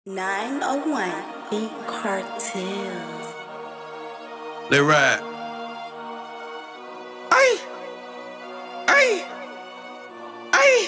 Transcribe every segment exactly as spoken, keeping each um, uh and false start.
nine oh one Beat Cartel. They ride. Ay, ay, ay,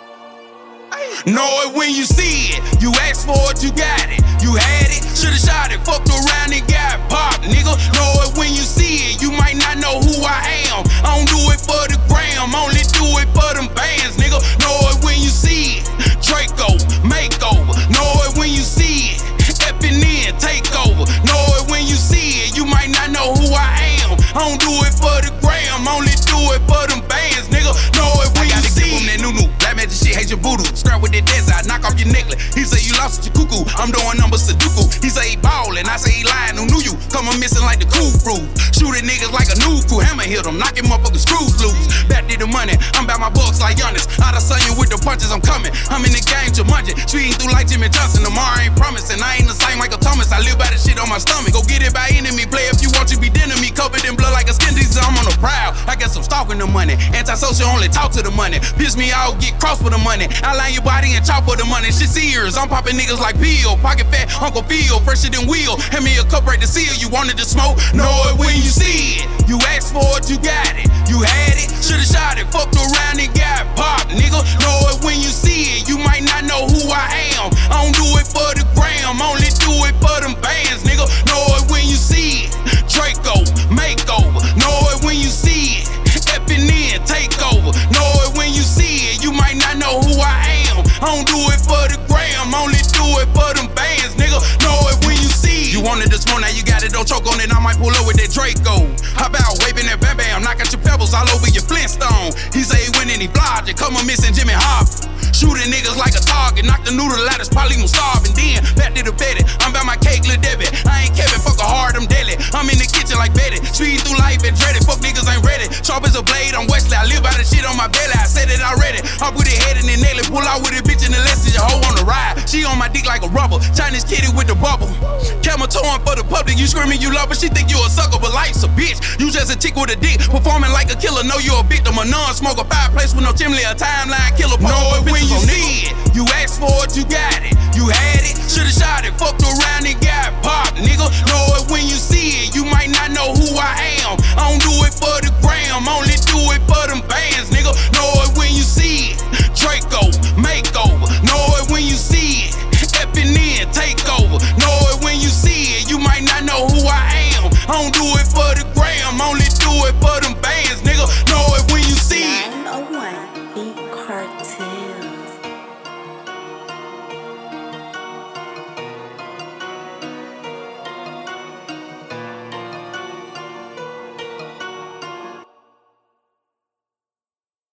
ay. Know it when you see it. You asked for it, you got it. You had it, shoulda shot it. Fucked around and got popped, nigga. Know it when you see it. You might not know who I am. I don't do it for the gram, only do it for them bands, nigga. Know it when you see it. Draco, makeover. Know it when you see it. Effing in, take over. Know it when you see it. You might not know who I am. I don't do it for the gram, only do it for them bands, nigga. Know it when you see it. That new-new, black magic shit, hate your voodoo. Scrap with that desert, knock off your necklace. He say you lost your cuckoo. I'm doing numbers Sudoku. He say he ballin', I say he lying. Who knew you? Come on missing like the cool crew. Shooting niggas like a new crew. Hammer hit them, knocking motherfuckers screws loose. Back to the money, I'm about my bucks like Giannis. Out of Sunny with the punches, I'm coming. I'm in the game to munch it. Speeding through like Jimmy Johnson. Tomorrow ain't promising. I ain't the same Michael Thomas. I live by the shit on my stomach. Go get it by enemy. Play if you want, you be dinner me. Covered in blood like a skin disease. I'm on the prowl. I got some stalking the money. Antisocial only talk to the money. Piss me out, get cross for the money. I line your body and chop for the money. Shit's ears. I'm popping niggas like Peel. Pocket fat, Uncle Phil. Fresher than Wheel. Hand me a cup right to seal. You wanted to smoke? Know it when you see it. You asked for it, you got it. You had it, shoulda shot it. Fucked around and got popped, nigga. Know it when you see it. You might not know who I am. I don't do it for the gram, only do it for them bands, nigga. Know it when you see it. Draco, makeover. Know it when you see it. Effing in, take over. Know it when you see it. You might not know who I am. I don't do it for the gram, only do it for them bands, nigga. Know it when you see it. You wanted this more, now you got it. Don't choke on it. I might pull up with that Draco. How about waving that bam bam? Knock out your pebbles all over your Flintstone. He say he went and he vlogged it. Come on missing Jimmy Hop. Shooting niggas like a target. Knock the noodle out, it's probably gon' starve. And then back to the Betty. I'm about my cake, Lil Debbie. I ain't Kevin, fuck a hard, I'm deadly. I'm in the kitchen like Betty. Speeding through life and dreaded. Fuck niggas ain't ready. Sharp as a blade, I'm Wesley. I live by the shit on my belly. I said it already. I put it head in the nail it. Pull out with it, bitch, in the less than your hoe on the ride. She on my dick like a rubber. Chinese kitty with the bubble. Camel towing for the public. You screaming you love her. She think you a sucker, but life's a bitch. You just a tick with a dick. Performing like a killer. Know you a victim. A non-smoker. Fireplace with no chimney. A timeline killer. Know it when you see it. You asked for it, you got it. You had it,